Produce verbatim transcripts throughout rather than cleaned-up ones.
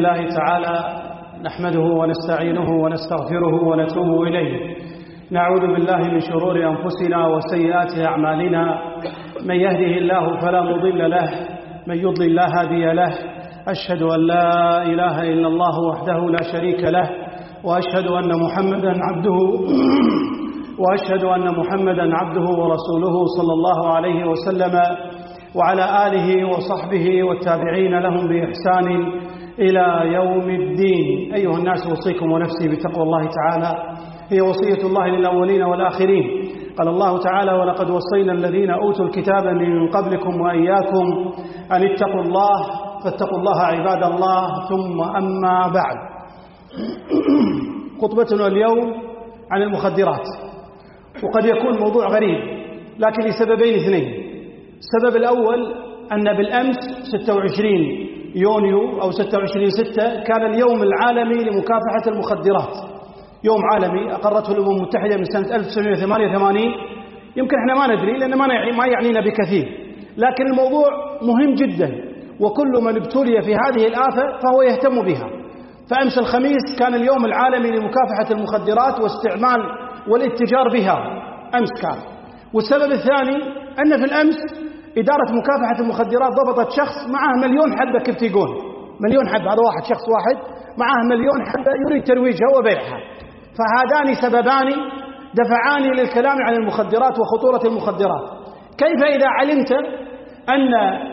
لله تعالى نحمده ونستعينه ونستغفره ونتوب إليه. نعوذ بالله من شرور أنفسنا وسيئات أعمالنا، من يهده الله فلا مضل له، من يضلل لا هادي له. أشهد أن لا إله إلا الله وحده لا شريك له، وأشهد أن محمدا عبده وأشهد أن محمدا عبده ورسوله صلى الله عليه وسلم وعلى آله وصحبه والتابعين لهم بإحسان إلى يوم الدين. أيها الناس، أوصيكم ونفسي بتقوى الله تعالى، هي وصية الله للأولين والآخرين. قال الله تعالى: ولقد وصينا الذين أوتوا الكتاب من قبلكم وإياكم أن اتقوا الله، فاتقوا الله عباد الله. ثم أما بعد، خطبتنا اليوم عن المخدرات، وقد يكون موضوع غريب لكن لسببين اثنين. السبب الأول أن بالأمس ستة وعشرين يونيو أو ستة وعشرين ستة كان اليوم العالمي لمكافحة المخدرات، يوم عالمي أقرته الأمم المتحدة من سنة ألف وتسعمائة وثمانية وثمانين. يمكن احنا ما ندري لأن ما يعنينا بكثير، لكن الموضوع مهم جدا، وكل من ابتلي في هذه الآفة فهو يهتم بها. فأمس الخميس كان اليوم العالمي لمكافحة المخدرات واستعمال والاتجار بها، أمس كان. والسبب الثاني أن في الأمس إدارة مكافحة المخدرات ضبطت شخص معه مليون حبة كبتيجون، مليون حبة، هذا واحد شخص واحد معه مليون حبة يريد ترويجها وبيعها. فهذان سببان دفعاني للكلام عن المخدرات وخطورة المخدرات. كيف إذا علمت أن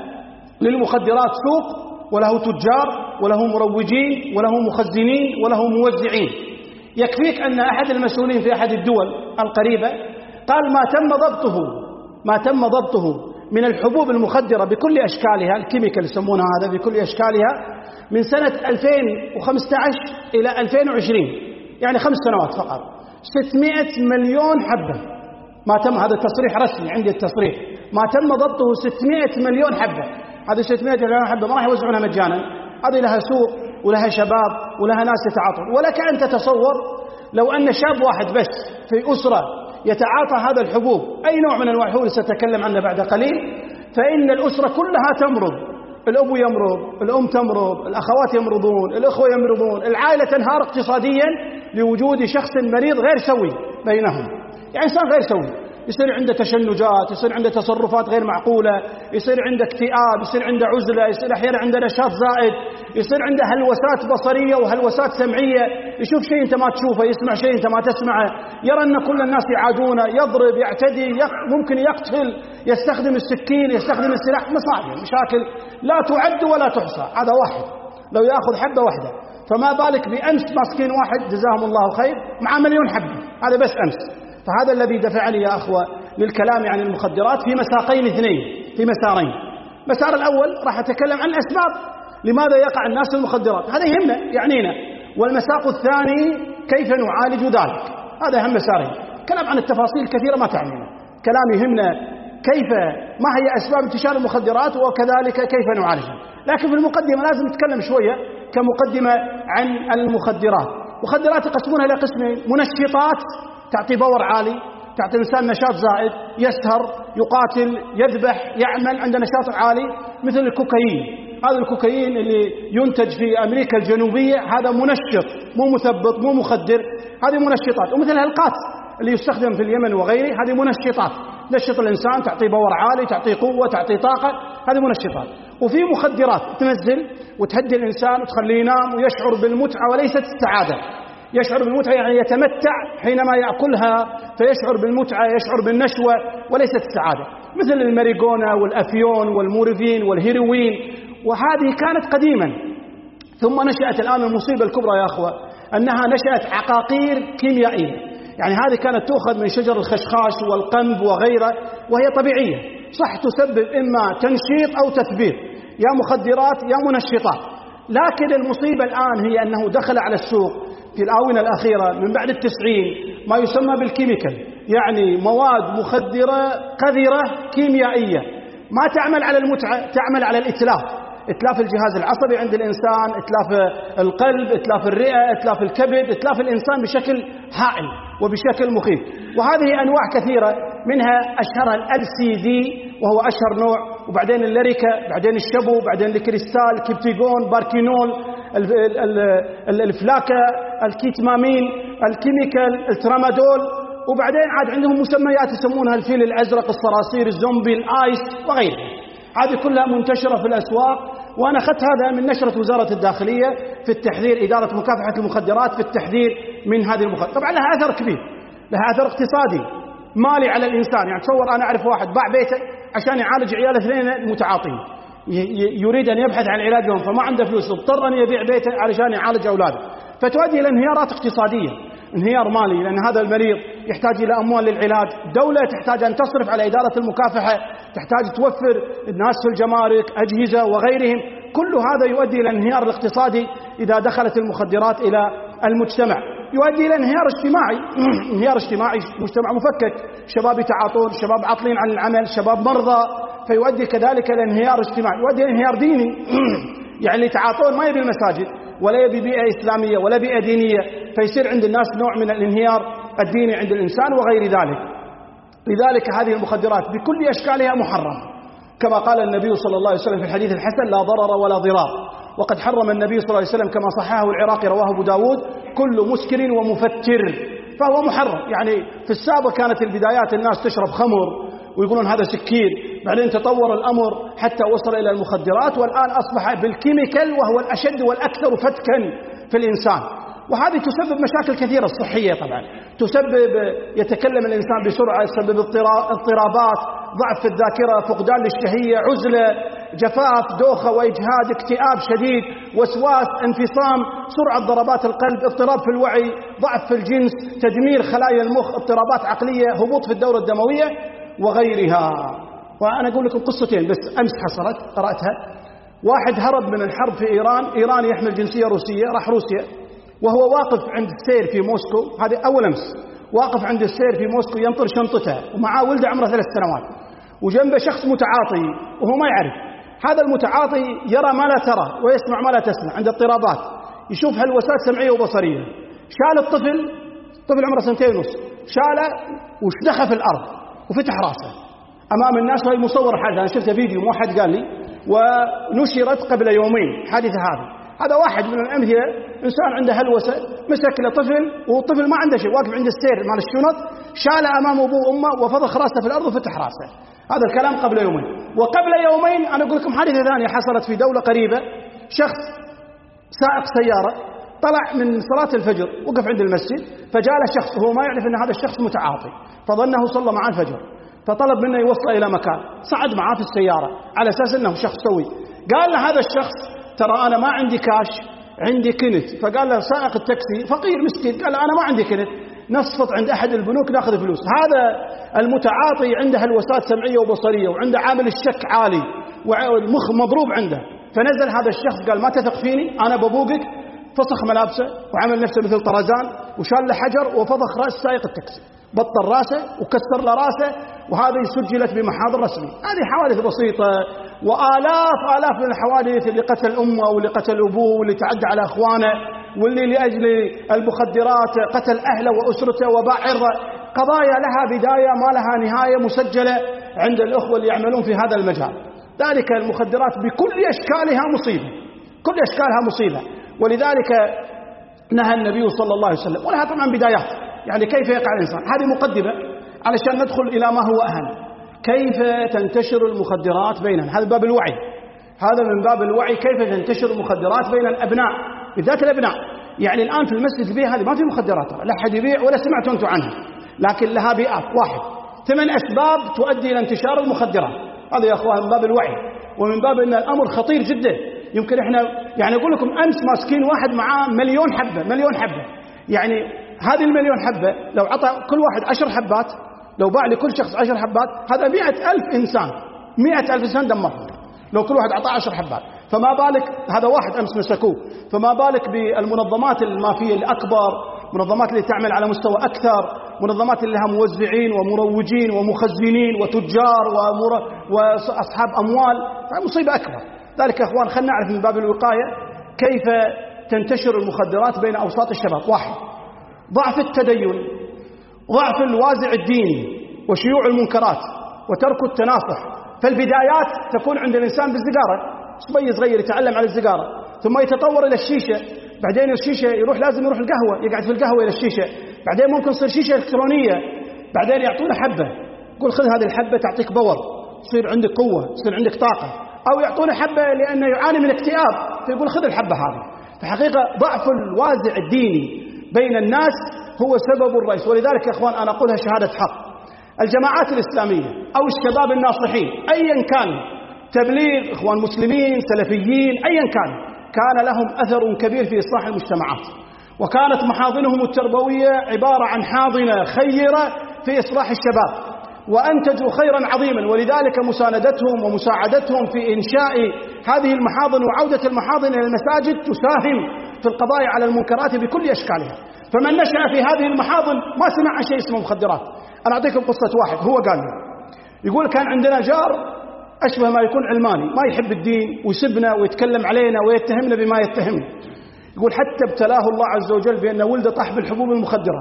للمخدرات سوق وله تجار وله مروجين وله مخزنين وله موزعين؟ يكفيك أن أحد المسؤولين في أحد الدول القريبة قال ما تم ضبطه ما تم ضبطه من الحبوب المخدرة بكل أشكالها، الكيميكال يسمونها هذا، بكل أشكالها، من سنة ألفين وخمسة عشر إلى ألفين وعشرين، يعني خمس سنوات فقط، ستمائة مليون حبة. ما تم، هذا التصريح رسمي، عندي التصريح، ما تم ضبطه ستمائة مليون حبة. هذه ستمائة مليون حبة ما راح يوزعونها مجانا، هذه لها سوق ولها شباب ولها ناس يتعاطون. ولك أن تتصور لو أن شاب واحد بس في أسرة يتعاطى هذا الحبوب، أي نوع من أنواع الحبوب سأتكلم عنه بعد قليل، فإن الأسرة كلها تمرض. الأب يمرض، الأم تمرض، الأخوات يمرضون، الأخوة يمرضون، العائلة تنهار اقتصاديا لوجود شخص مريض غير سوي بينهم، يعني إنسان غير سوي، يصير عنده تشنجات، يصير عنده تصرفات غير معقولة، يصير عنده اكتئاب، يصير عنده عزلة، يصير أحيانا عنده نشاط زائد، يصير عنده هلوسات بصرية وهلوسات سمعية، يشوف شيء أنت ما تشوفه، يسمع شيء أنت ما تسمعه، يرى أن كل الناس يعادونه، يضرب، يعتدي، ممكن يقتل، يستخدم السكين، يستخدم السلاح. مصاعب، مشاكل لا تعد ولا تحصى. هذا واحد لو يأخذ حبة واحدة، فما بالك بأمس مسكين واحد جزاهم الله خير مع مليون حبة، هذا بس أمس. فهذا الذي دفعني يا أخوة للكلام عن المخدرات في مساقين اثنين، في مسارين. مسار الأول راح أتكلم عن الأسباب لماذا يقع الناس في المخدرات، هذا يهمنا يعنينا. والمساق الثاني كيف نعالج ذلك، هذا أهم مسارين. كلام عن التفاصيل كثيرة ما تعنينا، كلام يهمنا كيف، ما هي أسباب انتشار المخدرات وكذلك كيف نعالجها. لكن في المقدمة لازم نتكلم شوية كمقدمة عن المخدرات. مخدرات يقسمونها إلى قسمين: منشطات تعطي باور عالي، تعطي الإنسان نشاط زائد، يسهر، يقاتل، يذبح، يعمل، عنده نشاط عالي، مثل الكوكايين. هذا الكوكايين اللي ينتج في أمريكا الجنوبية هذا منشط، مو مثبط، مو مخدر، هذه منشطات. ومثل الهلقات اللي يستخدم في اليمن وغيره، هذه منشطات تنشط الإنسان، تعطي باور عالي، تعطي قوة، تعطي طاقة، هذه منشطات. وفي مخدرات تنزل وتهدي الإنسان وتخليه ينام ويشعر بالمتعة وليست السعادة. يشعر بالمتعة يعني يتمتع حينما يأكلها، فيشعر بالمتعة، يشعر بالنشوة وليست السعادة، مثل الماريجونا والأفيون والمورفين والهيروين. وهذه كانت قديما، ثم نشأت الآن المصيبة الكبرى يا أخوة، أنها نشأت عقاقير كيميائية. يعني هذه كانت تؤخذ من شجر الخشخاش والقنب وغيره، وهي طبيعية، صح تسبب إما تنشيط أو تثبيط، يا مخدرات يا منشطات. لكن المصيبة الآن هي أنه دخل على السوق في الآونة الأخيرة من بعد التسعين ما يسمى بالكيميكال، يعني مواد مخدرة قذرة كيميائية، ما تعمل على المتعة، تعمل على الإتلاف، إتلاف الجهاز العصبي عند الإنسان، إتلاف القلب، إتلاف الرئة، إتلاف الكبد، إتلاف الإنسان بشكل هائل وبشكل مخيف. وهذه أنواع كثيرة، منها أشهرها ال سي دي وهو أشهر نوع، وبعدين الليريكا، بعدين الشبو، بعدين الكريستال، كيبتيجون، باركينول، الفلاكة، الكيتمامين، الكيميكال، الترامادول، وبعدين عاد عندهم مسميات يسمونها الفيل الأزرق، الصراصير، الزومبي، الآيس وغيرها. هذه كلها منتشرة في الأسواق، وأنا أخذت هذا من نشرة وزارة الداخلية في التحذير، إدارة مكافحة المخدرات في التحذير من هذه المخدرات. طبعا لها أثر كبير، لها أثر اقتصادي مالي على الإنسان. يعني تصور أنا أعرف واحد باع بيته عشان يعالج عيال اثنين متعاطين، يريد أن يبحث عن علاجهم فما عنده فلوس، اضطر أن يبيع بيته علشان يعالج أولاده، فتؤدي إلى انهيارات اقتصادية، انهيار مالي، لأن هذا المريض يحتاج إلى أموال للعلاج. الدولة تحتاج أن تصرف على إدارة المكافحة، تحتاج توفر الناس في الجمارك، أجهزة وغيرهم. كل هذا يؤدي إلى الانهيار الاقتصادي إذا دخلت المخدرات إلى المجتمع، يؤدي إلى انهيار اجتماعي انهيار اجتماعي مجتمع مفكك، شباب يتعاطون، شباب عاطلين عن العمل، شباب مرضى، فيؤدي كذلك إلى انهيار اجتماعي، يؤدي إلى انهيار ديني. يعني اللي يتعاطون ما يبي المساجد ولا يبي بيئة إسلامية ولا بيئة دينية، فيصير عند الناس نوع من الانهيار الديني عند الإنسان وغير ذلك. لذلك هذه المخدرات بكل أشكالها محرمة، كما قال النبي صلى الله عليه وسلم في الحديث الحسن: لا ضرر ولا ضرار. وقد حرم النبي صلى الله عليه وسلم كما صححه العراقي رواه أبو داود: كل مسكر ومفتر، فهو محرم. يعني في السابق كانت البدايات الناس تشرب خمر ويقولون هذا سكير، بعدين تطور الأمر حتى وصل إلى المخدرات، والآن أصبح بالكيميكال وهو الأشد والأكثر فتكا في الإنسان. وهذه تسبب مشاكل كثيرة صحية، طبعا تسبب يتكلم الإنسان بسرعة، تسبب اضطرابات، ضعف في الذاكرة، فقدان للشهية، عزلة، جفاف، دوخة وإجهاد، اكتئاب شديد، وسواس، انفصام، سرعة ضربات القلب، اضطراب في الوعي، ضعف في الجنس، تدمير خلايا المخ، اضطرابات عقلية، هبوط في الدورة الدموية وغيرها. وأنا أقول لكم قصتين بس أمس حصلت قرأتها. واحد هرب من الحرب في إيران، إيراني يحمل جنسية روسية، راح روسيا، وهو واقف عند السير في موسكو، هذه أول أمس، واقف عند السير في موسكو ينطر شنطته ومعاه ولده عمره ثلاث سنوات، وجنبه شخص متعاطي وهو ما يعرف. هذا المتعاطي يرى ما لا ترى ويسمع ما لا تسمع، عند اضطرابات، يشوف هلوسات سمعية وبصرية. شال الطفل، طفل عمره سنتين ونص، شاله وشدخه في الأرض وفتح راسه أمام الناس، وهي مصور حادثة، أنا شفت فيديو مو حد قال لي، ونشرت قبل يومين حادثة هذه. هذا واحد من الأمثلة، إنسان عنده هلوسة مسك له طفل والطفل ما عنده شيء، واقف عند السير مال الشنط، شال أمام أبوه وأمه وفضخ راسه في الأرض وفتح راسه. هذا الكلام قبل يومين. وقبل يومين أنا أقول لكم حادثة ثانية حصلت في دولة قريبة، شخص سائق سيارة طلع من صلاة الفجر، وقف عند المسجد، فجاء له شخص وهو ما يعرف أن هذا الشخص متعاطي، فظنه صلى معه الفجر، فطلب منه يوصله إلى مكان، صعد معاه في السيارة على أساس أنه شخص سوي. قال له هذا الشخص: ترى أنا ما عندي كاش، عندي كنت. فقال له سائق التاكسي فقير مسكين، قال له أنا ما عندي كنت، نصفط عند أحد البنوك ناخذ فلوس. هذا المتعاطي عنده هلوسات سمعية وبصرية، وعنده عامل الشك عالي، والمخ مضروب عنده. فنزل هذا الشخص قال: ما تثق فيني، أنا ببوقك. فسخ ملابسه وعمل نفسه مثل طرزان، وشال له حجر وفضخ رأس سائق التاكسي، بطل راسه وكسر له راسه، وهذه سجلت بمحاضر رسمي. هذه حوادث بسيطة، وآلاف آلاف من الحوادث اللي قتل أمه واللي قتل أبوه واللي تعدى على أخوانه واللي لأجل المخدرات قتل أهله وأسرته وباع عرضه. قضايا لها بداية ما لها نهاية، مسجلة عند الأخوة اللي يعملون في هذا المجال. ذلك المخدرات بكل أشكالها مصيبة، كل أشكالها مصيبة. ولذلك نهى النبي صلى الله عليه وسلم، ولها طبعا بدايات، يعني كيف يقع الإنسان. هذه مقدمة علشان ندخل إلى ما هو أهم، كيف تنتشر المخدرات بيننا. هذا باب الوعي، هذا من باب الوعي، كيف تنتشر المخدرات بين الأبناء، بالذات الأبناء. يعني الآن في المسجد البيئة هذه ما في مخدرات، لا أحد يبيع ولا سمعتوا أنتم عنها، لكن لها بيئات. واحد، ثمان أسباب تؤدي إلى انتشار المخدرات. هذا يا أخوان من باب الوعي، ومن باب أن الأمر خطير جدا. يمكن إحنا يعني أقول لكم أمس ماسكين واحد معاه مليون حبة، مليون حبة. يعني هذه المليون حبة لو عطى كل واحد عشر حبات، لو باع لكل شخص عشر حبات، هذا مئة ألف إنسان، مئة ألف إنسان دمرهم لو كل واحد عطى عشر حبات. فما بالك، هذا واحد أمس مسكوه، فما بالك بالمنظمات المافية الأكبر، منظمات اللي تعمل على مستوى أكثر، منظمات اللي لها موزعين ومروجين ومخزنين وتجار ومر... وأصحاب أموال، مصيبة أكبر. ذلك يا أخوان خلنا نعرف من باب الوقاية كيف تنتشر المخدرات بين أوساط الشباب. واحد، ضعف التدين، ضعف الوازع الديني، وشيوع المنكرات، وترك التناصح. فالبدايات تكون عند الإنسان بالسيجارة، صبي صغير يتعلم على السيجارة، ثم يتطور إلى الشيشة، بعدين الشيشة يروح لازم يروح القهوة، يقعد في القهوة إلى الشيشة، بعدين ممكن تصير شيشة إلكترونية، بعدين يعطونه حبة، يقول خذ هذه الحبة تعطيك باور، تصير عندك قوة، تصير عندك طاقة، أو يعطونه حبة لأنه يعاني من اكتئاب فيقول خذ الحبة هذه. فحقيقة ضعف الوازع الديني بين الناس هو سبب الرئيس. ولذلك يا أخوان أنا أقولها شهادة حق، الجماعات الإسلامية أو الشباب الناصحين أيا كان، تبليغ، إخوان مسلمين، سلفيين، أيا كان، كان لهم أثر كبير في إصلاح المجتمعات، وكانت محاضنهم التربوية عبارة عن حاضنة خيرة في إصلاح الشباب، وأنتجوا خيرا عظيما. ولذلك مساندتهم ومساعدتهم في إنشاء هذه المحاضن وعودة المحاضن إلى المساجد تساهم في القضاء على المنكرات بكل أشكالها. فمن نشأ في هذه المحاضن ما سمع عن شيء اسمه مخدرات. أنا أعطيكم قصة واحد، هو قال لي، يقول كان عندنا جار أشبه ما يكون علماني، ما يحب الدين ويسبنا ويتكلم علينا ويتهمنا بما يتهمنا. يقول حتى ابتلاه الله عز وجل بأن ولده طاح بالحبوب المخدرة،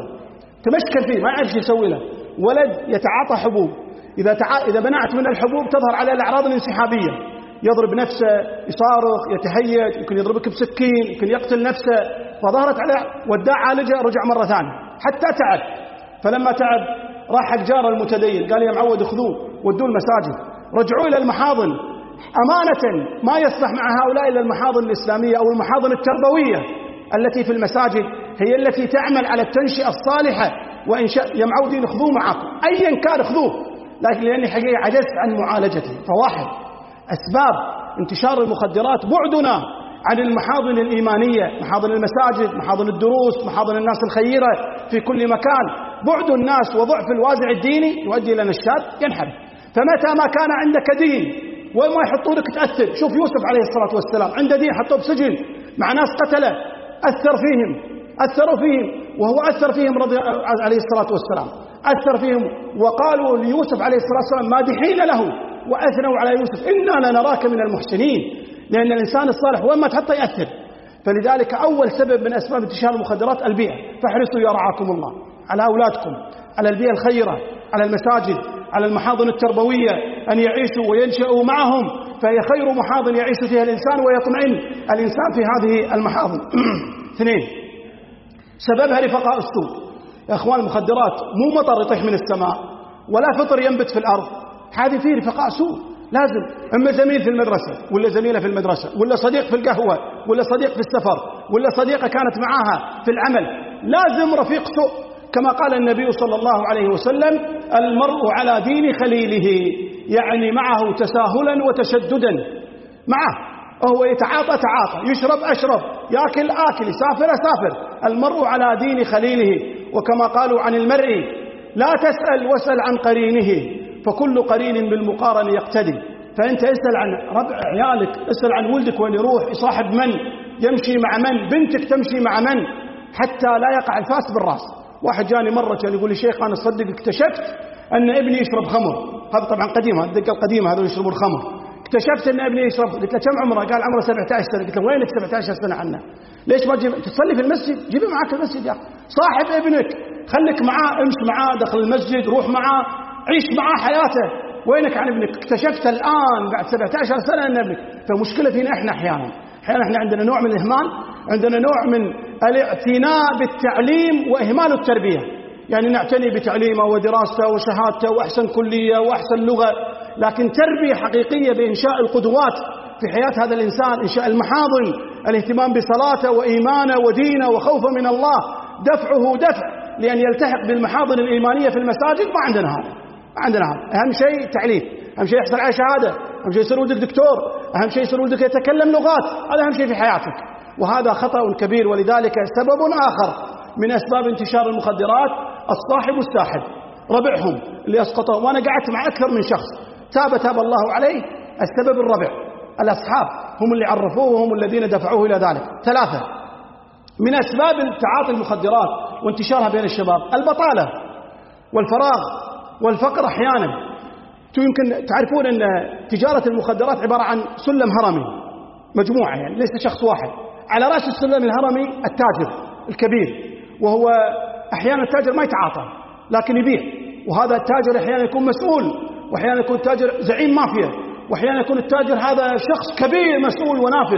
تمشكل فيه ما يعرف يسوي له، ولد يتعاطى حبوب، إذا تع... إذا منعت من الحبوب تظهر عليه الأعراض الانسحابية، يضرب نفسه، يصارخ، يتهيج، يمكن يضربك بسكين، يمكن يقتل نفسه. فظهرت عليه، وداه عالجه، رجع مرة ثانية حتى تعب. فلما تعب راح حق جاره المتدين قال يا معود خذوه ودوه المساجد، رجعوا إلى المحاضن. أمانة ما يصلح مع هؤلاء إلا المحاضن الإسلامية أو المحاضن التربوية التي في المساجد، هي التي تعمل على التنشئة الصالحة. وإن شاء يا معودين خذوه معكم أيا كان خذوه، لكن لأني حقيقة عجزت عن معالجته. فواحد أسباب انتشار المخدرات بعدنا عن المحاضن الإيمانية، محاضن المساجد، محاضن الدروس، محاضن الناس الخيرة في كل مكان. بعد الناس وضعف الوازع الديني يؤدي إلى أن الشاب ينحرف. فمتى ما كان عندك دين وما يحطونك تأثر، شوف يوسف عليه الصلاة والسلام عنده دين حطوه بسجن مع ناس قتله، أثر فيهم، أثروا فيهم، وهو أثر فيهم رضي عليه الصلاة والسلام، أثر فيهم، وقالوا ليوسف عليه الصلاة والسلام مادحين له وأثنوا على يوسف إنا لنراك من المحسنين، لأن الإنسان الصالح وين ما تحطه يأثر. فلذلك أول سبب من أسباب انتشار المخدرات البيئة. فاحرصوا يا رعاكم الله على أولادكم، على البيئة الخيرة، على المساجد، على المحاضن التربوية، أن يعيشوا وينشأوا معهم، فهي خير محاضن يعيش فيها الإنسان ويطمئن الإنسان في هذه المحاضن. اثنين، سببها رفقاء السوء. يا أخوان المخدرات مو مطر يطيح من السماء ولا فطر ينبت في الأرض، هذه فيه رفقاء سوء. لازم إما زميل في المدرسة ولا زميلة في المدرسة ولا صديق في القهوة ولا صديق في السفر ولا صديقة كانت معاها في العمل، لازم رفيق سوء. كما قال النبي صلى الله عليه وسلم المرء على دين خليله، يعني معه تساهلا وتشددا، معه وهو يتعاطى تعاطى، يشرب أشرب، يأكل آكل، يسافر أسافر. المرء على دين خليله. وكما قالوا عن المرء لا تسأل واسأل عن قرينه، فكل قرين بالمقارن يقتدي. فأنت اسأل عن ربع عيالك، اسأل عن ولدك وين يروح، يصاحب من، يمشي مع من، بنتك تمشي مع من، حتى لا يقع الفاس بالراس. واحد جاني مرة كان يقول لي شيخ أنا صدق اكتشفت أن ابني يشرب خمر. هذا طبعا قديم، هذا الدقة القديمة هذول يشربون الخمر. اكتشفت أن ابني يشرب. قلت له كم عمره؟ قال عمره سبعة عشر سنة. قلت له وينك سبعة عشر سنة عنه؟ ليش ما تجيب تصلي في المسجد؟ جيبه معك المسجد يا أخي، صاحب ابنك، خليك معاه، امشي معاه داخل المسجد، روح معاه، عيش معاه حياته. وينك عن ابنك؟ اكتشفت الآن بعد سبعة عشر سنة أن ابنك. فمشكلة فينا إحنا أحيانا أحيانا إحنا عندنا نوع من الإهمال، عندنا نوع من الاعتناء بالتعليم وإهمال التربية. يعني نعتني بتعليمه ودراسته وشهادته وأحسن كلية وأحسن لغة، لكن تربية حقيقية بإنشاء القدوات في حياة هذا الإنسان، إنشاء المحاضن، الاهتمام بصلاته وإيمانه ودينه وخوفه من الله، دفعه دفع لأن يلتحق بالمحاضن الإيمانية في المساجد. ما عندنا هذا، ما عندنا هذا. أهم شيء تعليم، أهم شيء يحصل على شهادة، أهم شيء يصير ولدك دكتور، أهم شيء يصير ولدك يتكلم لغات، هذا أهم شيء في حياتك. وهذا خطأ كبير. ولذلك سبب آخر من أسباب انتشار المخدرات الصاحب الساحب، ربعهم اللي أسقطهم. وأنا قعدت مع أكثر من شخص تاب تاب الله عليه. السبب الربع، الأصحاب هم اللي عرفوه وهم الذين دفعوه إلى ذلك. ثلاثة من أسباب تعاطي المخدرات وانتشارها بين الشباب البطالة والفراغ والفقر. أحيانا يمكن تعرفون أن تجارة المخدرات عبارة عن سلم هرمي، مجموعة يعني ليس شخص واحد. على رأس السلم الهرمي التاجر الكبير، وهو أحيانا التاجر ما يتعاطى لكن يبيع، وهذا التاجر أحيانا يكون مسؤول، وأحيانا يكون تاجر زعيم مافيا، وأحيانا يكون التاجر هذا شخص كبير مسؤول ونافذ.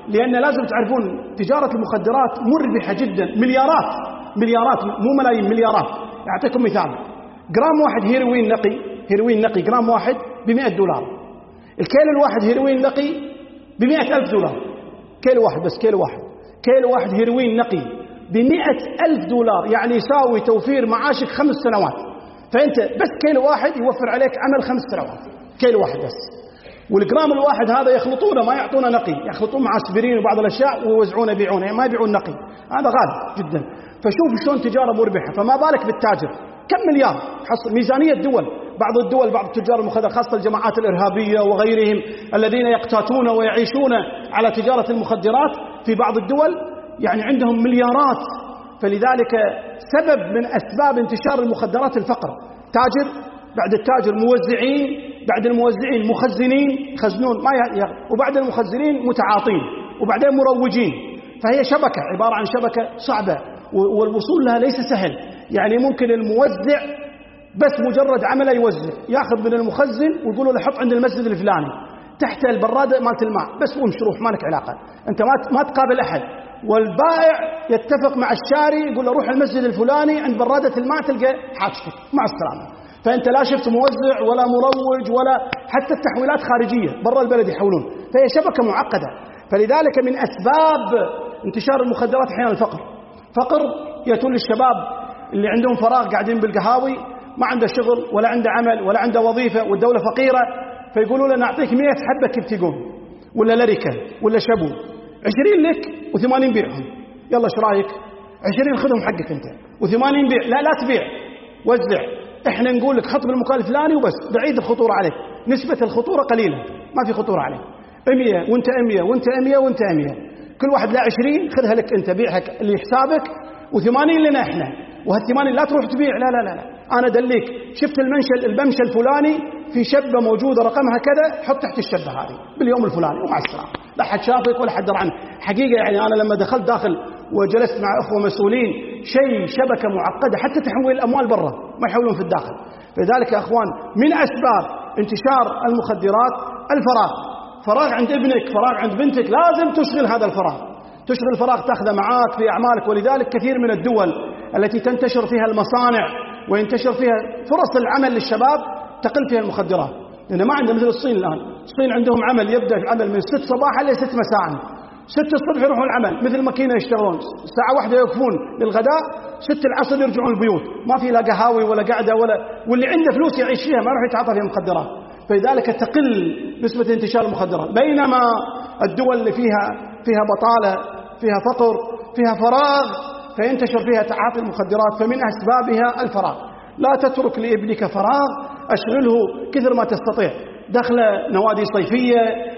لأن لازم تعرفون تجارة المخدرات مربحة جدا، مليارات مليارات مو ملايين، مليارات. أعطيكم مثال، جرام واحد هيروين نقي، هيروين نقي جرام واحد بمئة دولار، الكيلو الواحد هيروين نقي بمئة ألف دولار، كيلو واحد بس، كيلو واحد كيلو واحد هيروين نقي بمئة ألف دولار، يعني يساوي توفير معاشك خمس سنوات. فأنت بس كيلو واحد يوفر عليك عمل خمس سنوات، كيلو واحد بس. والجرام الواحد هذا يخلطونه، ما يعطونه نقي، يخلطون مع اسبرين وبعض الأشياء ويوزعونه يبيعونه، يعني ما يبيعون نقي، هذا غالي جدا. فشوف شلون تجارة مربحة، فما بالك بالتاجر. كم مليار حصل ميزانية دول، بعض الدول بعض تجار المخدرات خاصة الجماعات الإرهابية وغيرهم الذين يقتاتون ويعيشون على تجارة المخدرات في بعض الدول، يعني عندهم مليارات. فلذلك سبب من أسباب انتشار المخدرات الفقر. تاجر، بعد التاجر موزعين، بعد الموزعين مخزنين يخزنون ما ي... وبعد المخزنين متعاطين، وبعدين مروجين. فهي شبكة، عبارة عن شبكة صعبة، والوصول لها ليس سهل. يعني ممكن الموزع بس مجرد عمله يوزع، ياخذ من المخزن ويقولوا له حط عند المسجد الفلاني تحت البرادة مالت الماء، بس وامشي روح ما لك علاقة، انت ما ما تقابل احد. والبائع يتفق مع الشاري يقول له روح المسجد الفلاني عند برادة الماء تلقى حاجتك، مع السلامة. فانت لا شفت موزع ولا مروج ولا حتى التحويلات خارجية برا البلد يحولون، فهي شبكة معقدة. فلذلك من اسباب انتشار المخدرات احيانا الفقر. فقر يأتون الشباب اللي عندهم فراغ قاعدين بالقهاوي، ما عنده شغل ولا عنده عمل ولا عنده وظيفة والدولة فقيرة، فيقولوا له نعطيك مئة حبة كبتيجون ولا لركة ولا شبو، عشرين لك وثمانين بيعهم، يلا ايش رايك؟ عشرين خذهم حقك انت وثمانين بيع. لا لا تبيع، وزع، احنا نقول لك حط بالمكان الفلاني وبس، بعيد الخطورة عليك، نسبة الخطورة قليلة، ما في خطورة عليك. مية وانت مية وانت مية وانت مية، كل واحد له عشرين خذها لك انت، بيعها لحسابك، وثمانين لنا احنا، وهالثمانين لا تروح تبيع. لا لا لا, لا. انا دليك، شفت المنشل الممشى الفلاني في شبه موجوده رقمها كذا، حط تحت الشبه هذه باليوم الفلاني ومع السلامه، لا حد شافك ولا حد درى عنك. حقيقه يعني انا لما دخلت داخل وجلست مع اخوه مسؤولين، شيء شبكه معقده، حتى تحويل الاموال برا ما يحولون في الداخل. لذلك يا اخوان من اسباب انتشار المخدرات الفراغ. فراغ عند ابنك، فراغ عند بنتك، لازم تشغل هذا الفراغ، تشغل الفراغ تاخذه معاك في اعمالك. ولذلك كثير من الدول التي تنتشر فيها المصانع وينتشر فيها فرص العمل للشباب تقل فيها المخدرات، لأن ما عندهم مثل الصين الآن. الصين عندهم عمل يبدأ العمل من ست صباحا إلى ست مساء، ست الصبح يروحون العمل مثل ماكينة يشتغلون، ساعة واحدة يوقفون للغداء، ست العصر يرجعون البيوت، ما في لا قهاوي ولا قعدة ولا، واللي عنده فلوس يعيش فيها ما يروح يتعاطى فيها مخدرات. فلذلك تقل نسبة انتشار المخدرات. بينما الدول اللي فيها فيها بطالة، فيها فقر، فيها فراغ، فينتشر فيها تعاطي المخدرات. فمن أسبابها الفراغ. لا تترك لابنك فراغ، أشغله كثر ما تستطيع، دخل نوادي صيفية،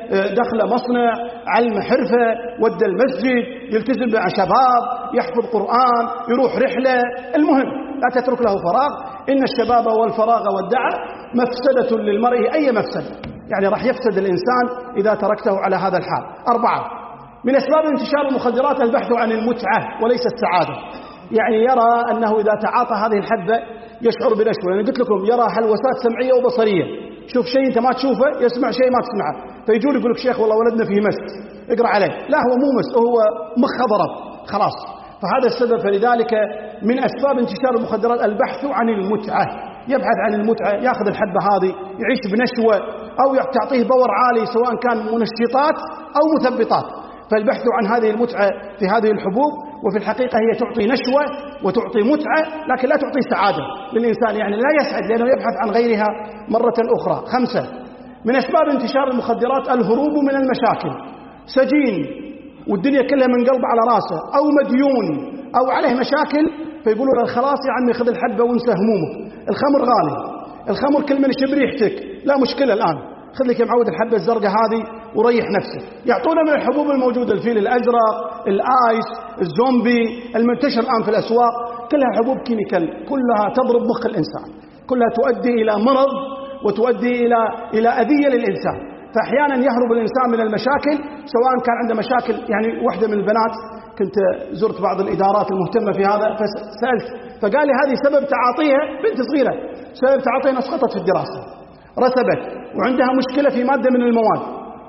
دخل مصنع، علم حرفة، ود المسجد، يلتزم مع شباب، يحفظ قرآن، يروح رحلة. المهم لا تترك له فراغ. إن الشباب والفراغ والدعة مفسدة للمرء، أي مفسدة، يعني راح يفسد الإنسان إذا تركته على هذا الحال. أربعة من أسباب انتشار المخدرات البحث عن المتعة وليس السعادة. يعني يرى أنه إذا تعاطى هذه الحبة يشعر بنشوة. أنا قلت لكم يرى هلوسات سمعية وبصرية، شوف شيء أنت ما تشوفه، يسمع شيء ما تسمعه، فيجون يقول لك شيخ والله ولدنا فيه مس، اقرأ عليه. لا هو مو مس، هو مخه ضرب خلاص. فهذا السبب. فلذلك من أسباب انتشار المخدرات البحث عن المتعة، يبحث عن المتعة، يأخذ الحبة هذه يعيش بنشوة، أو تعطيه باور عالي سواء كان منشطات أو مثبطات. فالبحث عن هذه المتعة في هذه الحبوب، وفي الحقيقة هي تعطي نشوة وتعطي متعة، لكن لا تعطي سعادة للإنسان، يعني لا يسعد لأنه يبحث عن غيرها مرة أخرى. خمسة من أسباب انتشار المخدرات الهروب من المشاكل. سجين والدنيا كلها من قلب على راسه، أو مديون أو عليه مشاكل، فيقولوا له خلاص يا عمي خذ الحبة وانسى همومك. الخمر غالي، الخمر كل من يشب ريحتك، لا مشكلة الآن خذ لك يا معود الحبة الزرقاء هذه وريح نفسك. يعطونا من الحبوب الموجودة، الفيل الأزرق، الآيس، الزومبي المنتشر الآن في الأسواق، كلها حبوب كيميكال، كلها تضرب مخ الإنسان، كلها تؤدي إلى مرض وتؤدي إلى إلى أذية للإنسان. فأحيانا يهرب الإنسان من المشاكل، سواء كان عنده مشاكل. يعني واحدة من البنات كنت زرت بعض الإدارات المهتمة في هذا، فسألت فقال لي هذه سبب تعاطيها، بنت صغيرة سبب تعاطيها سقطت في الدراسة، رسبت وعندها مشكلة في مادة من المواد،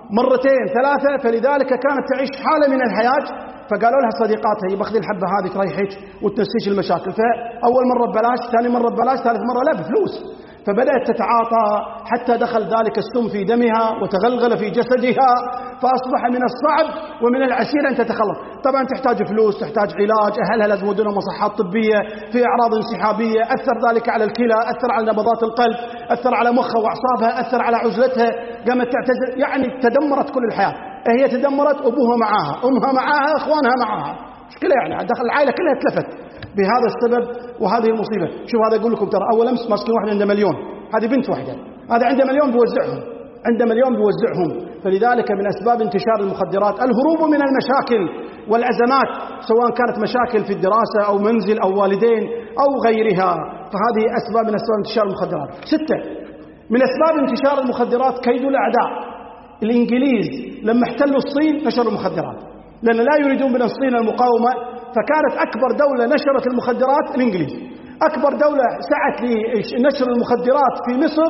مرتين ثلاثة، فلذلك كانت تعيش حالة من الحياة. فقالوا لها صديقاتها يبخذي الحبة هذه تريحك وتنسيش المشاكل. فأول مرة ببلاش، ثاني مرة ببلاش، ثالث مرة لا بفلوس. فبدأت تتعاطى حتى دخل ذلك السم في دمها وتغلغل في جسدها، فأصبح من الصعب ومن العسير أن تتخلص. طبعا تحتاج فلوس، تحتاج علاج، أهلها لازم يودونها مصحات طبية، في أعراض انسحابية، أثر ذلك على الكلى، أثر على نبضات القلب، أثر على مخها وأعصابها، أثر على عزلتها، قامت تعتزل، يعني تدمرت كل الحياة. هي تدمرت، أبوها معاها، أمها معاها، إخوانها معاها، مشكلة يعني دخل العائلة كلها اتلفت بهذا السبب وهذه المصيبة. شوف هذا أقول لكم ترى أول أمس ماسكين واحدة عنده مليون، هذه بنت واحدة، هذا عنده مليون بيوزعهم، عنده مليون بيوزعهم. فلذلك من أسباب انتشار المخدرات الهروب من المشاكل والأزمات، سواء كانت مشاكل في الدراسة أو منزل أو والدين أو غيرها. فهذه أسباب من أسباب انتشار المخدرات. ستة من أسباب انتشار المخدرات كيد الأعداء. الإنجليز لما احتلوا الصين نشروا المخدرات، لأن لا يريدون من الصين المقاومة، فكانت أكبر دولة نشرت المخدرات الإنجليز. أكبر دولة سعت لنشر المخدرات في مصر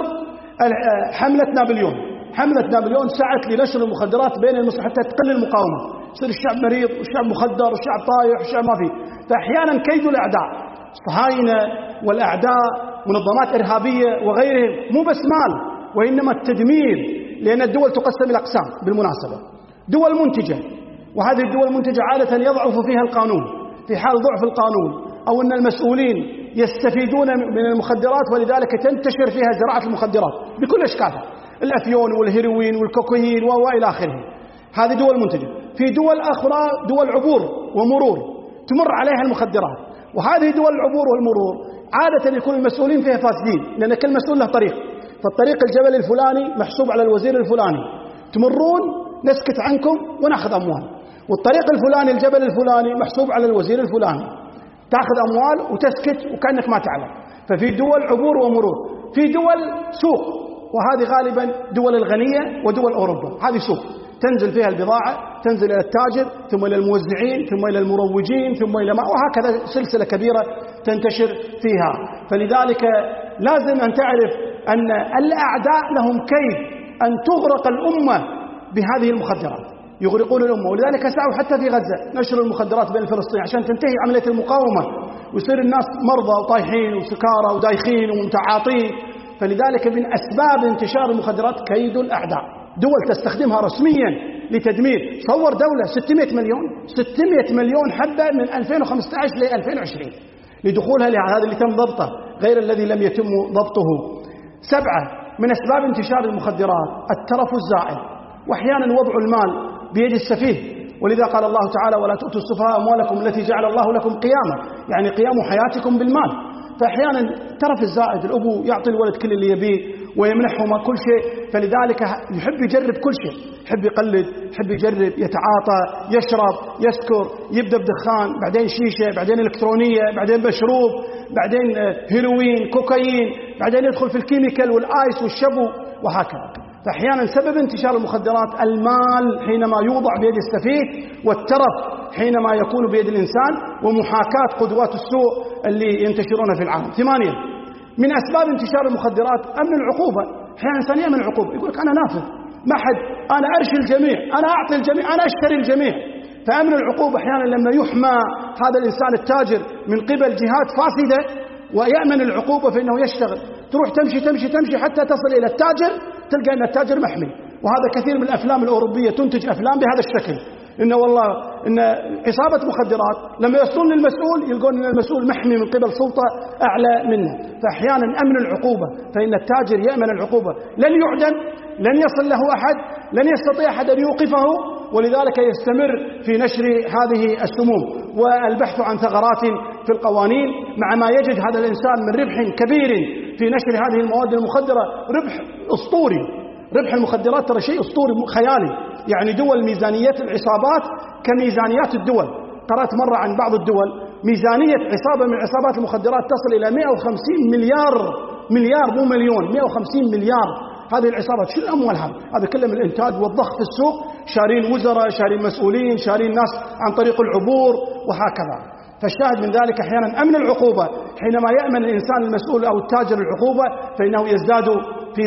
حملة نابليون. حملة نابليون سعت لنشر المخدرات بين المصر حتى تقل المقاومة، يصير الشعب مريض والشعب مخدر والشعب طايح والشعب ما فيه. فأحيانا كيد الأعداء، الصهاينة والأعداء منظمات إرهابية وغيرهم، مو بس مال وإنما التدمير، لأن الدول تقسم إلى أقسام بالمناسبة. دول منتجة، وهذه الدول المنتجة عادة يضعف فيها القانون. في حال ضعف القانون أو أن المسؤولين يستفيدون من المخدرات، ولذلك تنتشر فيها زراعة المخدرات بكل أشكالها، الأفيون والهيروين والكوكايين وإلى آخره. هذه دول منتجة. في دول أخرى دول عبور ومرور تمر عليها المخدرات، وهذه دول العبور والمرور عادة يكون المسؤولين فيها فاسدين، لأن كل مسؤول له طريق. فالطريق الجبل الفلاني محسوب على الوزير الفلاني، تمرون نسكت عنكم ونأخذ أموال. والطريق الفلاني الجبل الفلاني محسوب على الوزير الفلاني، تأخذ أموال وتسكت وكأنك ما تعلم. ففي دول عبور ومرور. في دول سوق، وهذه غالبا دول الغنية ودول أوروبا، هذه سوق تنزل فيها البضاعة، تنزل إلى التاجر ثم إلى الموزعين ثم إلى المروجين ثم إلى ما، وهكذا سلسلة كبيرة تنتشر فيها. فلذلك لازم أن تعرف أن الأعداء لهم كيد أن تغرق الأمة بهذه المخدرات، يغرقون الأمة. ولذلك سعوا حتى في غزة نشر المخدرات بين الفلسطينيين عشان تنتهي عملية المقاومة، ويصير الناس مرضى وطايحين وسكارى ودايخين ومتعاطين. فلذلك من أسباب انتشار المخدرات كيد الأعداء. دول تستخدمها رسميا لتدمير. صور دولة ستمائة مليون ستمائة مليون حبة من ألفين وخمسة عشر ل ألفين وعشرين لدخولها لهذا اللي تم ضبطه، غير الذي لم يتم ضبطه. سبعة من أسباب انتشار المخدرات الترف الزائد، وأحيانا وضع المال بيد السفيه. ولذا قال الله تعالى ولا تؤتوا السفهاء أموالكم التي جعل الله لكم قياما، يعني قيام حياتكم بالمال. فأحيانا ترف الزائد، الأبو يعطي الولد كل اللي يبيه ويمنحهما كل شيء، فلذلك يحب يجرب كل شيء، يحب يقلد، يحب يجرب، يتعاطى، يشرب، يسكر، يبدأ بدخان، بعدين شيشة، بعدين إلكترونية، بعدين مشروب، بعدين هيروين، كوكايين، بعدين يدخل في الكيميكال والآيس والشبو وهكذا. فأحيانا سبب انتشار المخدرات المال حينما يوضع بيد السفيه، والترف حينما يكون بيد الإنسان، ومحاكاة قدوات السوء اللي ينتشرون في العالم. ثمانية من أسباب انتشار المخدرات أمن العقوبة. أحيانا الإنسان يأمن العقوبة، يقول لك أنا نافذ، ما حد، أنا أرشي الجميع، أنا أعطي الجميع، أنا أشتري الجميع. فأمن العقوبة أحيانا لما يحمى هذا الإنسان التاجر من قبل جهات فاسدة ويأمن العقوبة فإنه يشتغل. تروح تمشي تمشي تمشي حتى تصل إلى التاجر، تلقى أن التاجر محمي. وهذا كثير من الأفلام الأوروبية تنتج أفلام بهذا الشكل، إنه والله إن عصابة مخدرات لما يصلون للمسؤول يلقون أن المسؤول محمي من قبل سلطة أعلى منه. فأحيانا أمن العقوبة، فإن التاجر يأمن العقوبة، لن يعدم، لن يصل له أحد، لن يستطيع أحد أن يوقفه، ولذلك يستمر في نشر هذه السموم والبحث عن ثغرات في القوانين، مع ما يجد هذا الإنسان من ربح كبير في نشر هذه المواد المخدرة، ربح أسطوري. ربح المخدرات ترى شيء أسطوري خيالي، يعني دول ميزانيات العصابات كميزانيات الدول. قرأت مرة عن بعض الدول ميزانية عصابة من عصابات المخدرات تصل إلى مئة وخمسين مليار، مليار مو مليون، مئة وخمسين مليار. هذه العصابات شو الأموال هذا؟ هذا كله من الإنتاج والضخ في السوق، شارين وزراء، شارين مسؤولين، شارين ناس عن طريق العبور وهكذا. فالشاهد من ذلك أحيانا أمن العقوبة، حينما يأمن الإنسان المسؤول أو التاجر العقوبة فإنه يزداد في ذلك.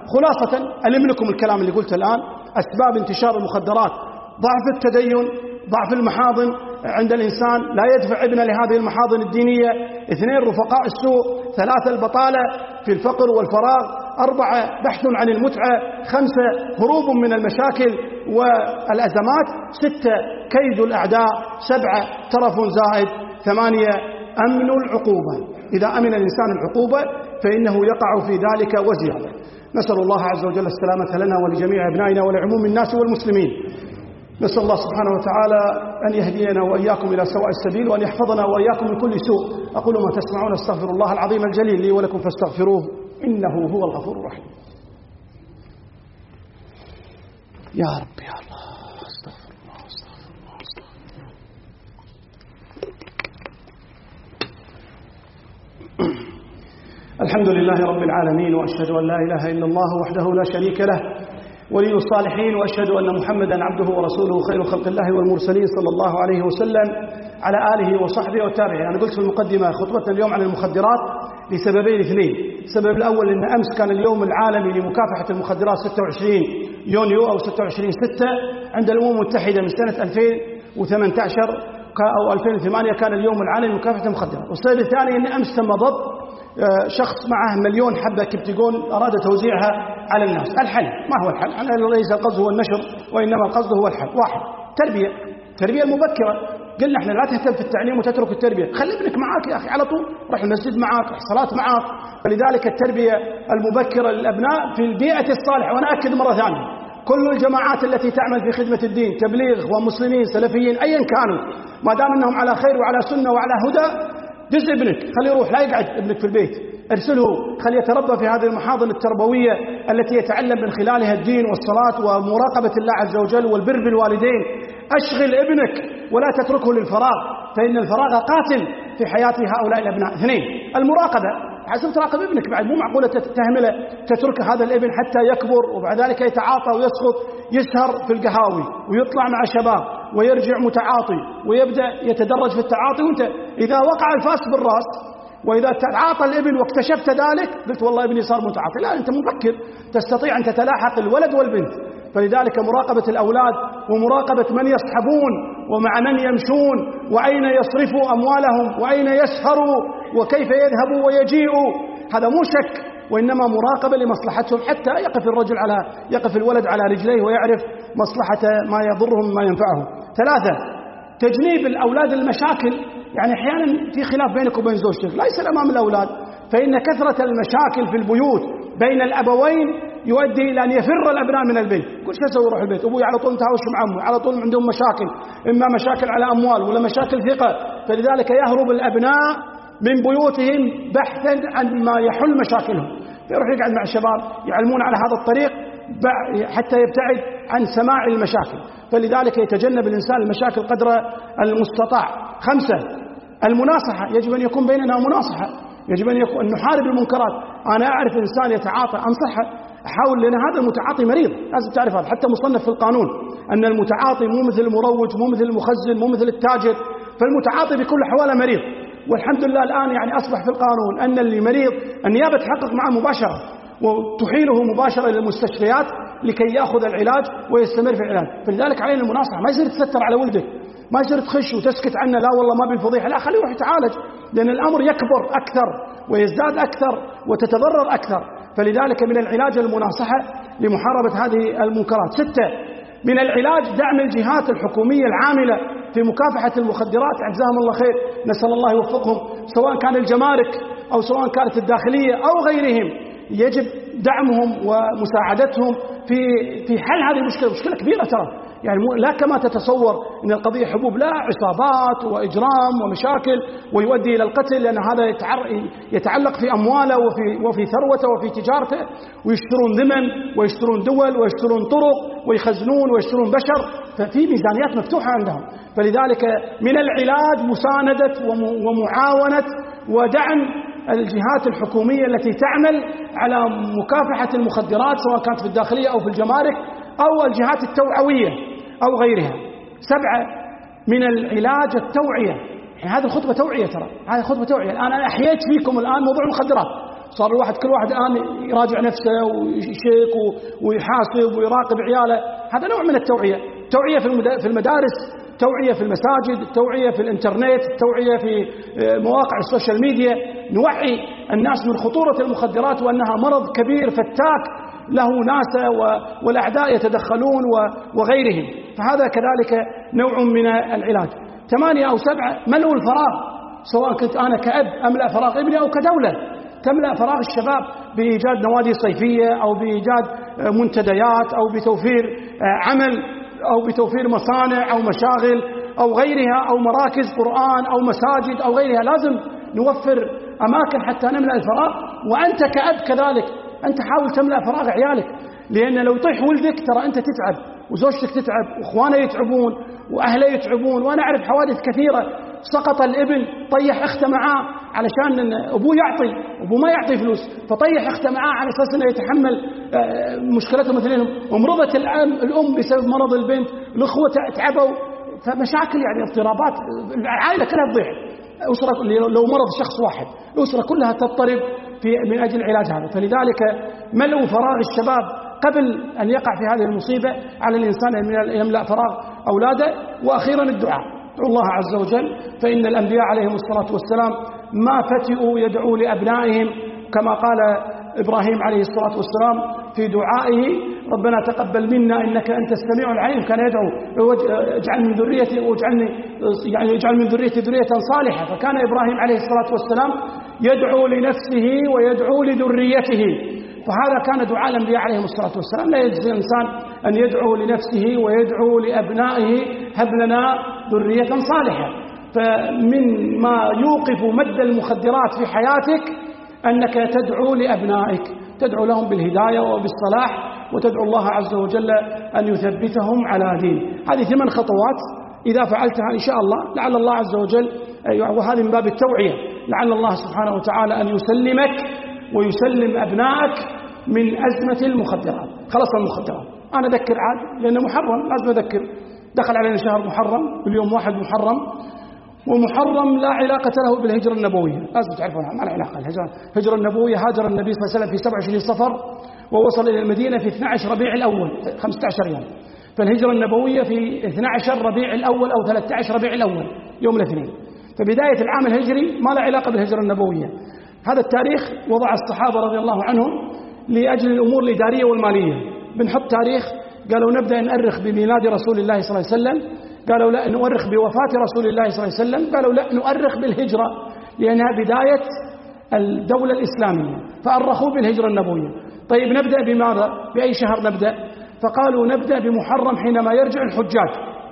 خلاصة ألم لكم الكلام اللي قلته الآن. أسباب انتشار المخدرات: ضعف التدين، ضعف المحاضن عند الإنسان، لا يدفع ابنه لهذه المحاضن الدينية. اثنين، رفقاء السوء. ثلاثة، البطالة في الفقر والفراغ. أربعة، بحث عن المتعة. خمسة، هروب من المشاكل والأزمات. ستة، كيد الأعداء. سبعة، ترف زائد. ثمانية، أمن العقوبة. إذا أمن الإنسان العقوبة فإنه يقع في ذلك وزيادة. نسأل الله عز وجل السلامة لنا ولجميع أبنائنا ولعموم الناس والمسلمين. نسأل الله سبحانه وتعالى أن يهدينا وإياكم إلى سواء السبيل، وأن يحفظنا وإياكم من كل سوء. أقول ما تسمعون، استغفر الله العظيم الجليل لي ولكم فاستغفروه إنه هو الغفور الرحيم. يا رب يا الله، استغفر الله استغفر الله استغفر الله. الحمد لله رب العالمين، وأشهد أن لا إله إلا الله وحده لا شريك له ولي الصالحين، وأشهد أن محمدا عبده ورسوله خير خلق الله والمرسلين صلى الله عليه وسلم على آله وصحبه والتابعين. أنا قلت في المقدمة خطبتنا اليوم عن المخدرات لسببين اثنين. السبب الأول أن أمس كان اليوم العالمي لمكافحة المخدرات ستة وعشرين يونيو أو ستة وعشرين ستة عند الأمم المتحدة من سنة ألفين وثمانية عشر أو ألفين وثمانية كان اليوم العالمي لمكافحة المخدرات. والسبب الثاني أن أمس تم ضبط شخص معه مليون حبة كبتيجون أراد توزيعها على الناس. الحل ما هو الحل؟ أنا ليس القصد هو النشر، وإنما القصد هو الحل. واحد، تربية التربية المبكرة. قلنا احنا لا تهتم في التعليم وتترك التربية، خلي ابنك معاك يا أخي على طول، رح المسجد معاك، رح صلاة معاك. فلذلك التربية المبكرة للأبناء في البيئة الصالحة. وأنا أكد مرة ثانية، كل الجماعات التي تعمل في خدمة الدين، تبليغ ومسلمين سلفيين أيا كانوا، ما دام أنهم على خير وعلى سنة وعلى هدى، دز ابنك، خليه يروح، لا يقعد ابنك في البيت، ارسله، خليه يتربى في هذه المحاضن التربوية التي يتعلم من خلالها الدين والصلاة ومراقبة الله عز وجل والبر بالوالدين. أشغل ابنك ولا تتركه للفراغ، فإن الفراغ قاتل في حياة هؤلاء الأبناء. اثنين، المراقبة. حسب تراقب ابنك بعد، مو معقولة تهمله تترك هذا الابن حتى يكبر وبعد ذلك يتعاطى ويسقط، يسهر في القهاوي ويطلع مع شباب ويرجع متعاطي ويبدأ يتدرج في التعاطي، وانت إذا وقع الفاس بالرأس وإذا تعاطى الابن واكتشفت ذلك قلت والله ابني صار متعاطي، لا، أنت مبكر تستطيع أن تتلاحق الولد والبنت. فلذلك مراقبة الأولاد ومراقبة من يصحبون ومع من يمشون وأين يصرفوا أموالهم وأين يسهروا وكيف يذهبوا ويجيئوا، هذا مو شك وإنما مراقبة لمصلحتهم، حتى يقف الرجل على يقف الولد على رجليه ويعرف مصلحة ما يضرهم ما ينفعهم. ثلاثة، تجنيب الأولاد المشاكل. يعني أحيانا في خلاف بينك وبين زوجتك، لا يصير أمام الأولاد، فإن كثرة المشاكل في البيوت بين الأبوين يؤدي إلى أن يفر الأبناء من البيت. كل شيء يسوي يروح البيت، أبوي على طول متهاوش مع أمه، على طول عندهم مشاكل، إما مشاكل على أموال ولا مشاكل ثقة. فلذلك يهرب الأبناء من بيوتهم بحثا عن ما يحل مشاكلهم، يروح يقعد مع الشباب يعلمون على هذا الطريق حتى يبتعد عن سماع المشاكل. فلذلك يتجنب الإنسان المشاكل قدر المستطاع. خمسة، المناصحة. يجب أن يكون بيننا مناصحة، يجب أن يكون نحارب المنكرات. أنا أعرف إنسان يتعاطى أنصحه، أحاول، لأن هذا المتعاطي مريض، لازم تعرف هذا، حتى مصنف في القانون أن المتعاطي مو مثل المروج، مو مثل المخزن، مو مثل التاجر، فالمتعاطي بكل حواله مريض. والحمد لله الآن يعني أصبح في القانون أن اللي مريض النيابة تحقق معه مباشرة وتحيله مباشرة إلى المستشفيات لكي يأخذ العلاج ويستمر في العلاج. فلذلك علينا المناصحة، ما يصير تستر على ولدك، ما يصير تخش وتسكت عنه، لا والله ما بالفضيحة، لا، خليه يروح يتعالج، لأن الأمر يكبر أكثر ويزداد أكثر وتتضرر أكثر. فلذلك من العلاج المناصحة لمحاربة هذه المنكرات. ستة، من العلاج دعم الجهات الحكومية العاملة في مكافحة المخدرات، جزاهم الله خير، نسأل الله يوفقهم، سواء كان الجمارك أو سواء كانت الداخلية أو غيرهم، يجب دعمهم ومساعدتهم في في حل هذه المشكلة. مشكلة كبيرة ترى، يعني لا كما تتصور ان القضية حبوب، لا، عصابات وإجرام ومشاكل ويؤدي إلى القتل، لأن هذا يتعلق في أمواله وفي وفي ثروته وفي تجارته، ويشترون ذمم ويشترون دول ويشترون طرق ويخزنون ويشترون بشر، ففي ميزانيات مفتوحة عندهم. فلذلك من العلاج مساندة ومعاونة ودعم الجهات الحكومية التي تعمل على مكافحة المخدرات، سواء كانت في الداخلية أو في الجمارك أو الجهات التوعوية أو غيرها. سبعة، من العلاج التوعية. يعني هذه الخطبة توعية، ترى هذه خطبة توعية. الآن أنا أحييت فيكم الآن موضوع المخدرات، صار الواحد كل واحد الآن يراجع نفسه ويشيك ويحاسب ويراقب عياله. هذا نوع من التوعية. توعية في المدارس، توعية في المساجد، توعية في الانترنت، توعية في مواقع السوشيال ميديا. نوعي الناس من خطورة المخدرات وأنها مرض كبير فتاك له ناسه والأعداء يتدخلون وغيرهم. فهذا كذلك نوع من العلاج. ثمانية أو سبعة، ملء الفراغ، سواء كنت أنا كأب أملأ فراغ ابني أو كدولة تملأ فراغ الشباب بإيجاد نوادي صيفية أو بإيجاد منتديات أو بتوفير عمل أو بتوفير مصانع أو مشاغل أو غيرها أو مراكز قرآن أو مساجد أو غيرها. لازم نوفر أماكن حتى نملأ الفراغ. وأنت كأب كذلك أنت حاول تملأ فراغ عيالك، لأن لو يطيح ولدك ترى أنت تتعب وزوجتك تتعب وإخوانه يتعبون وأهله يتعبون. وأنا أعرف حوادث كثيرة، سقط الابن طيح أخته معاه علشان أبوه يعطي، أبوه ما يعطي فلوس، فطيح أخته معاه على أساس أنه يتحمل مشكلته مثلهم. ومرضت الأم بسبب مرض البنت، الأخوة تعبوا، فمشاكل يعني اضطرابات، العائلة كلها تضيع. أسرة لو مرض شخص واحد الأسرة كلها تضطرب في من أجل علاج هذا. فلذلك ملء فراغ الشباب قبل أن يقع في هذه المصيبة على الإنسان أن يملأ فراغ أولاده. وأخيرا الدعاء، ادعوا الله عز وجل، فإن الأنبياء عليهم الصلاة والسلام ما فتئوا يدعوا لأبنائهم كما قال إبراهيم عليه الصلاة والسلام في دعائه: ربنا تقبل منا إنك أنت السميع العليم. كان يدعو اجعل من ذريتي واجعلني يعني اجعل من ذريتي ذرية صالحة. فكان إبراهيم عليه الصلاة والسلام يدعو لنفسه ويدعو لذريته، فهذا كان دعاء الأنبياء عليهم الصلاة والسلام. لا يجوز الإنسان أن يدعو لنفسه ويدعو لأبنائه: هب لنا ذرية صالحة. فمن ما يوقف مد المخدرات في حياتك أنك تدعو لأبنائك، تدعو لهم بالهداية وبالصلاح، وتدعو الله عز وجل أن يثبتهم على دين. هذه ثمان خطوات إذا فعلتها إن شاء الله لعل الله عز وجل، وهذه من باب التوعية، لعل الله سبحانه وتعالى أن يسلمك ويسلم أبنائك من أزمة المخدرات. خلص المخدرات، أنا أذكر عاد لأنه محرم، لازم أذكر. دخل علينا شهر محرم، اليوم واحد محرم، ومحرم لا علاقة له بالهجرة النبوية، لازم تعرفونها، ما له علاقة. الهجرة النبوية هاجر النبي صلى الله عليه وسلم في سبعة وعشرين صفر ووصل إلى المدينة في اثني عشر ربيع الأول، خمسة عشر يوم. فالهجرة النبوية في اثني عشر ربيع الأول أو ثلاثة عشر ربيع الأول، يوم الاثنين. فبداية العام الهجري ما له علاقة بالهجرة النبوية. هذا التاريخ وضع الصحابة رضي الله عنهم لأجل الأمور الإدارية والمالية. بنحط تاريخ، قالوا نبدأ نؤرخ بميلاد رسول الله صلى الله عليه وسلم، قالوا لا نؤرخ بوفاة رسول الله صلى الله عليه وسلم، قالوا لا نؤرخ بالهجرة لأنها بداية الدولة الإسلامية، فأرخوا بالهجرة النبوية. طيب نبدأ بماذا؟ بأي شهر نبدأ؟ فقالوا نبدأ بمحرم حينما يرجع الحجاج.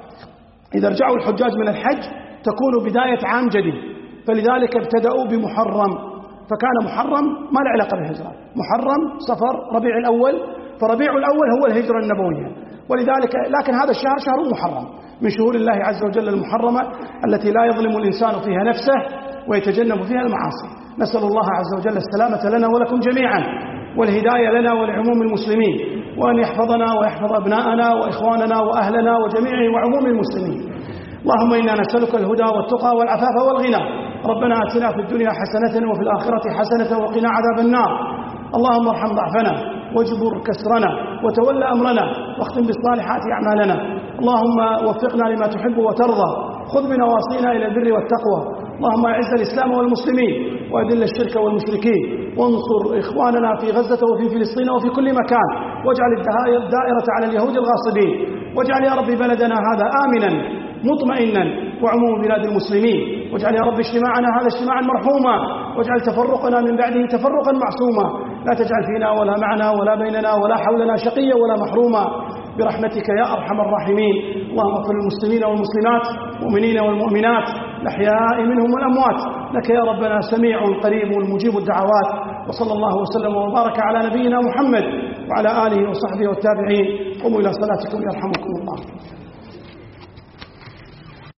إذا رجعوا الحجاج من الحج تكون بداية عام جديد، فلذلك ابتدأوا بمحرم. فكان محرم ما له علاقة بالهجرة، محرم صفر ربيع الأول، فربيع الأول هو الهجرة النبوية. ولذلك لكن هذا الشهر شهر محرم من شهور الله عز وجل المحرمة التي لا يظلم الإنسان فيها نفسه ويتجنب فيها المعاصي. نسأل الله عز وجل السلامة لنا ولكم جميعا، والهداية لنا ولعموم المسلمين، وأن يحفظنا ويحفظ أبناءنا وإخواننا وأهلنا وجميع وعموم المسلمين. اللهم إنا نسألك الهدى والتقى والعفاف والغنى. ربنا آتنا في الدنيا حسنة وفي الآخرة حسنة وقنا عذاب النار. اللهم ارحم ضعفنا واجبر كسرنا وتولى أمرنا واختم بالصالحات أعمالنا. اللهم وفقنا لما تحب وترضى، خذ بنواصينا إلى البر والتقوى. اللهم أعز الإسلام والمسلمين وأذل الشرك والمشركين، وانصر إخواننا في غزة وفي فلسطين وفي كل مكان، واجعل الدائرة على اليهود الغاصبين، واجعل يا رب بلدنا هذا آمنا مطمئنا وعموم بلاد المسلمين، واجعل يا رب اجتماعنا هذا اجتماعا مرحوما، واجعل تفرقنا من بعده تفرقا معصوما. لا تجعل فينا ولا معنا ولا بيننا ولا حولنا شقيا ولا محروما برحمتك يا أرحم الراحمين. اللهم اغفر للمسلمين والمسلمات والمؤمنين والمؤمنات الأحياء منهم والأموات، لك يا ربنا سميع قريب مجيب الدعوات. وصلى الله وسلم وبارك على نبينا محمد وعلى آله وصحبه والتابعين. قوموا إلى صلاتكم يرحمكم الله.